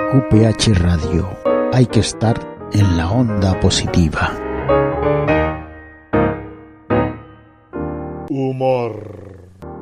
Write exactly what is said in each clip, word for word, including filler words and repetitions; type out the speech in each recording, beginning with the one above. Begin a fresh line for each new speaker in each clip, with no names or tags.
Q P H Radio. Hay que estar en la onda positiva.
Humor.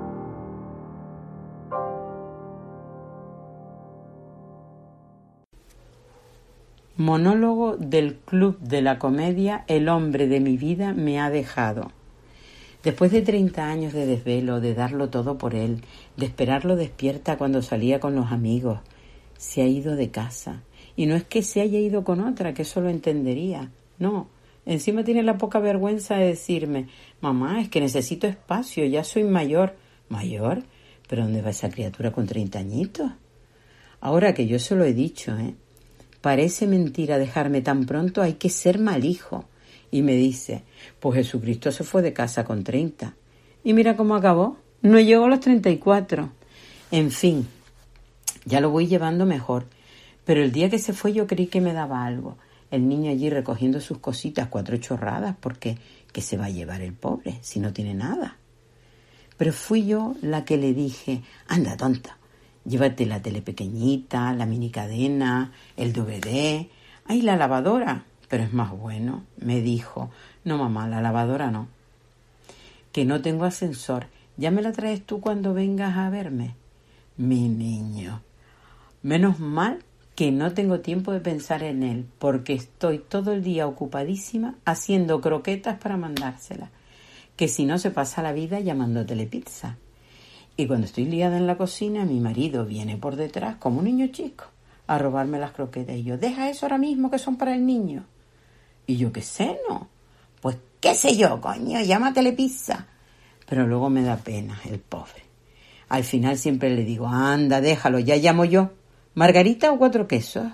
Monólogo del Club de la Comedia El hombre de mi vida me ha dejado. Después de treinta años de desvelo, de darlo todo por él, de esperarlo despierta cuando salía con los amigos, se ha ido de casa. Y no es que se haya ido con otra, que eso lo entendería. No, encima tiene la poca vergüenza de decirme: mamá, es que necesito espacio, ya soy mayor. ¿Mayor? ¿Pero dónde va esa criatura con treinta añitos? Ahora que yo se lo he dicho, ¿eh? Parece mentira dejarme tan pronto, hay que ser mal hijo. Y me dice: pues Jesucristo se fue de casa con treinta. Y mira cómo acabó, no llegó a los treinta y cuatro. En fin, ya lo voy llevando mejor. Pero el día que se fue yo creí que me daba algo. El niño allí recogiendo sus cositas, cuatro chorradas, porque ¿qué se va a llevar el pobre si no tiene nada? Pero fui yo la que le dije: anda, tonta, llévate la tele pequeñita, la mini cadena, el D V D. ¡Ay, la lavadora! Pero es más bueno. Me dijo: no, mamá, la lavadora no. Que no tengo ascensor. ¿Ya me la traes tú cuando vengas a verme? Mi niño. Menos mal que no tengo tiempo de pensar en él, porque estoy todo el día ocupadísima haciendo croquetas para mandárselas. Que si no se pasa la vida llamando telepizza. Y cuando estoy liada en la cocina, mi marido viene por detrás, como un niño chico, a robarme las croquetas. Y yo: deja eso ahora mismo, que son para el niño. Y yo: ¿qué sé, no? Pues qué sé yo, coño, llama a Telepizza. Pero luego me da pena, el pobre. Al final siempre le digo: anda, déjalo, ya llamo yo. ¿Margarita o cuatro quesos?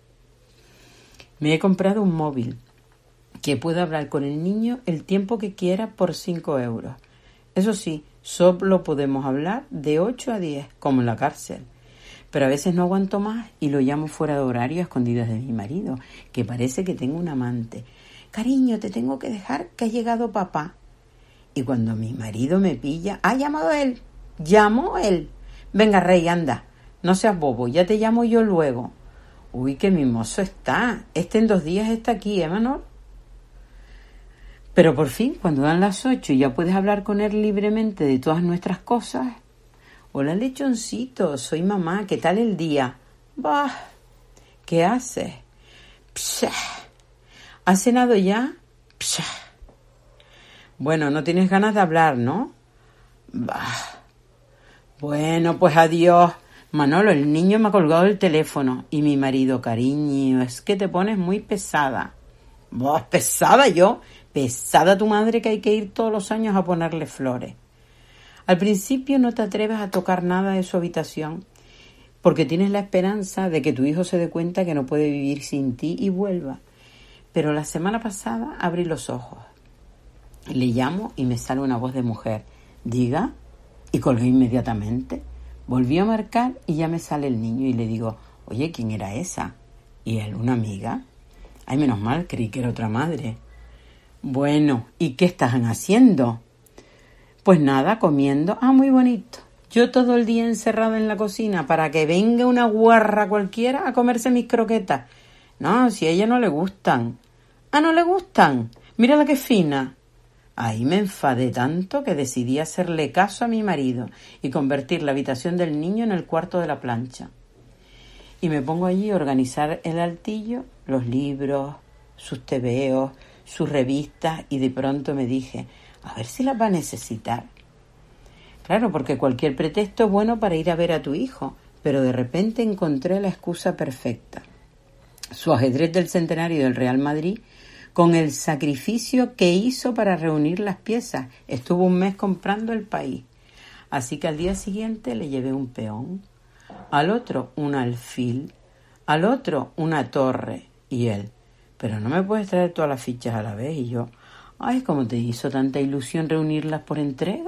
Me he comprado un móvil que puedo hablar con el niño el tiempo que quiera por cinco euros. Eso sí, solo podemos hablar de ocho a diez, como en la cárcel. Pero a veces no aguanto más y lo llamo fuera de horario a escondidas de mi marido, que parece que tengo un amante. Cariño, te tengo que dejar, que ha llegado papá. Y cuando mi marido me pilla: ha llamado él, llamó él. Venga, rey, anda, no seas bobo, ya te llamo yo luego. Uy, qué mimoso está, este en dos días está aquí, ¿eh, Manol? Pero por fin, cuando dan las ocho y ya puedes hablar con él libremente de todas nuestras cosas. Hola, lechoncito, soy mamá, ¿qué tal el día? Bah, ¿qué haces? Psha. ¿Has cenado ya? Psha. Bueno, no tienes ganas de hablar, ¿no? Bah. Bueno, pues adiós. Manolo, el niño me ha colgado el teléfono. Y mi marido: cariño, es que te pones muy pesada. Bah, pesada yo. Pesada tu madre, que hay que ir todos los años a ponerle flores. Al principio no te atreves a tocar nada de su habitación porque tienes la esperanza de que tu hijo se dé cuenta que no puede vivir sin ti y vuelva. Pero la semana pasada abrí los ojos. Le llamo y me sale una voz de mujer. Diga, y colgué inmediatamente. Volví a marcar y ya me sale el niño y le digo: oye, ¿quién era esa? Y él: una amiga. Ay, menos mal, creí que era otra madre. Bueno, ¿y qué están haciendo? Pues nada, comiendo. Ah, muy bonito. Yo todo el día encerrada en la cocina para que venga una guarra cualquiera a comerse mis croquetas. No, si a ella no le gustan. Ah, ¿no le gustan? Mírala qué fina. Ahí me enfadé tanto que decidí hacerle caso a mi marido y convertir la habitación del niño en el cuarto de la plancha. Y me pongo allí a organizar el altillo, los libros, sus tebeos, sus revistas, y de pronto me dije: a ver si las va a necesitar. Claro, porque cualquier pretexto es bueno para ir a ver a tu hijo, pero de repente encontré la excusa perfecta. Su ajedrez del centenario del Real Madrid, con el sacrificio que hizo para reunir las piezas. Estuvo un mes comprando el país. Así que al día siguiente le llevé un peón, al otro un alfil, al otro una torre, y él: pero no me puedes traer todas las fichas a la vez. Y yo: ay, ¿cómo te hizo tanta ilusión reunirlas por entrega?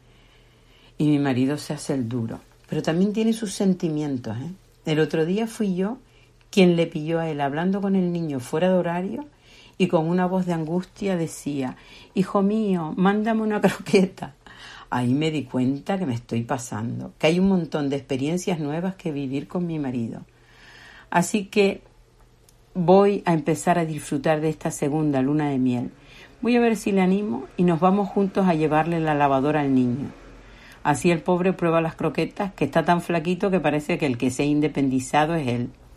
Y mi marido se hace el duro, pero también tiene sus sentimientos, ¿eh? El otro día fui yo quien le pilló a él hablando con el niño fuera de horario y con una voz de angustia decía: hijo mío, mándame una croqueta. Ahí me di cuenta que me estoy pasando, que hay un montón de experiencias nuevas que vivir con mi marido. Así que voy a empezar a disfrutar de esta segunda luna de miel. Voy a ver si le animo y nos vamos juntos a llevarle la lavadora al niño. Así el pobre prueba las croquetas, que está tan flaquito que parece que el que se ha independizado es él.